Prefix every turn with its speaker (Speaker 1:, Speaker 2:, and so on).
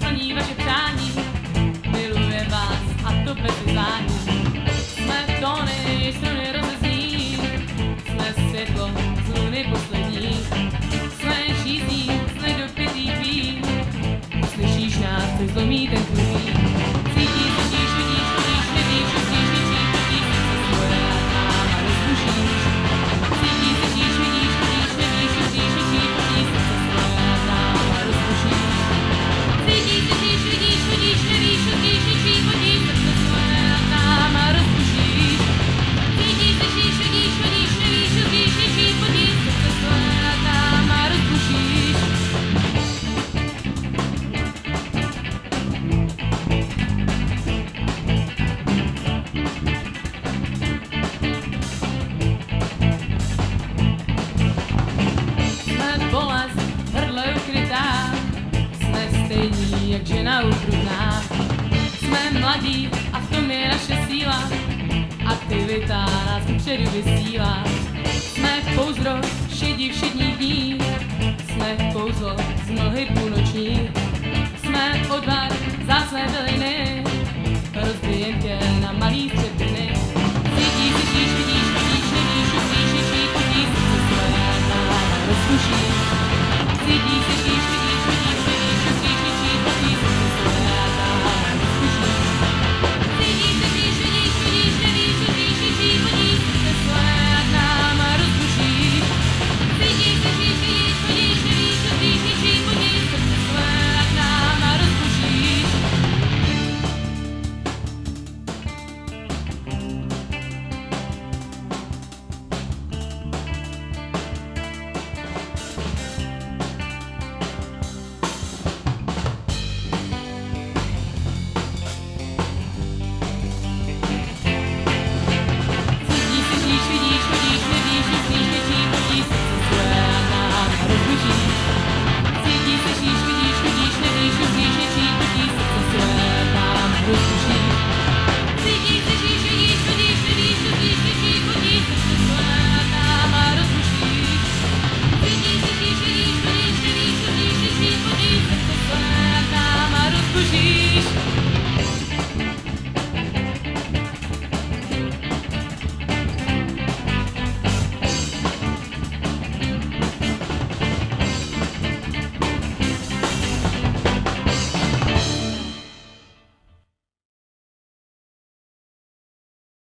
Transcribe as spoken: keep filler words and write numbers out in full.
Speaker 1: plní vaše přání. Miluje vás a to bez vyzvání. Jsme tóny, struny rozezní. Jsme světlo z luny poslední. Jsme žízní, jsme dopitý vín. Slyšíš nás, co zlomí ten tvůj vín. Cítíš, vidíš, vidíš, vidíš, vidíš, vidíš, vidíš, vidíš, se svoje náma rozbušíš. Cítíš, vidíš, vidíš, vidíš, vidíš, vidíš, vidíš, vidíš, se svoje náma rozbušíš. Cítíš, vidíš, vidíš, vidíš, vidíš, vidíš, vidíš, vidíš, se svoje náma rozbušíš. Cítíš, vidíš, vidíš, vidíš, vidíš, vidíš, vidíš, vidíš, se svoje náma rozbušíš. Jak žena ukrutná. Jsme mladí a v tom je naše síla. Aktivita nás kupředu vysílá. Jsme pouzdro šedí všední dní. Jsme kouzlo z mlhy půlnoční.